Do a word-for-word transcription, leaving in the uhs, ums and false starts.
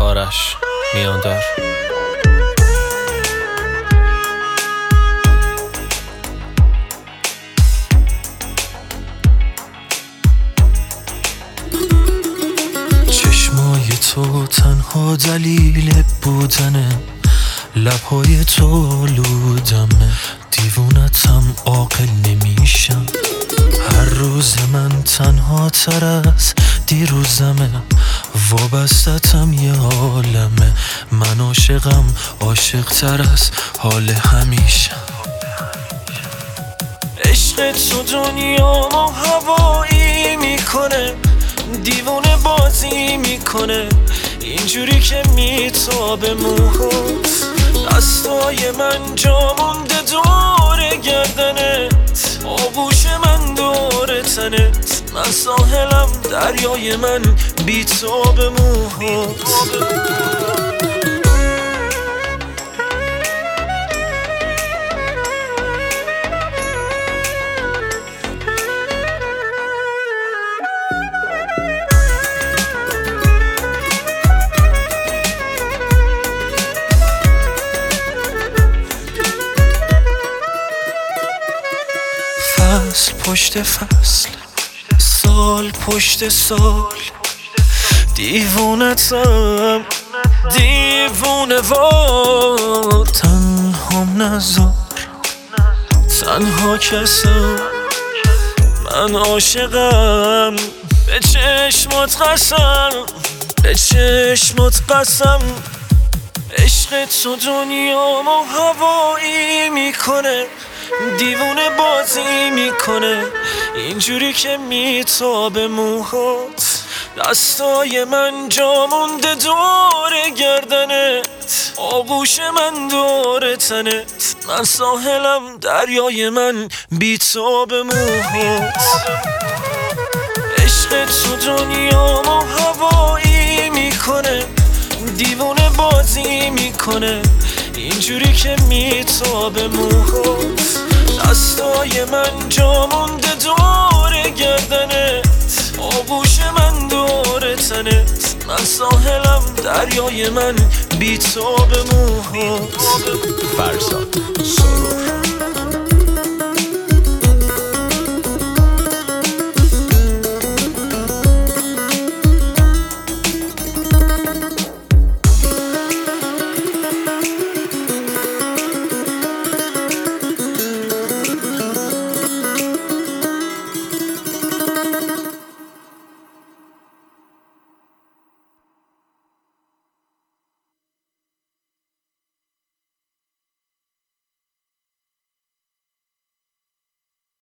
آرش میاندار. چشمای تو تنها دلیل بودنه، لبهای تو آلودمه، دیوونتم عاقل نمیشم. هر روز من تنها تر از دیروزمه، وابستتم یه عالمه. من عاشقم، عاشق تر از حال همیشه. عشق تو دنیامو هوایی میکنه، دیوونه بازی میکنه، اینجوری که میتابه موهات. دستای من جا مونده دور گردنت، آغوش من دور تنت. من ساحلم، دریای من بیتاب موهات. فصل پشت فصل، سال پشت سال، دیوونتم دیوونه وار. تنهام نذار، تنها کسم، من عاشقم. به چشمات قسم، به چشمات قسم. عشق تو دنیامو هوایی میکنه، دیوونه بازی میکنه، اینجوری که میتابه موهات. دستای من جا مونده دور گردنت، آغوش من دور تنت. من ساحلم، دریای من بیتاب موهات. عشق تو دنیامو هوایی میکنه، دیوونه بازی میکنه، اینجوری که میتابه موهات. دستای من جا مونده دور گردنت، آغوش من دور تنت. من ساحلم، دریای من بیتاب موهات. فرزاد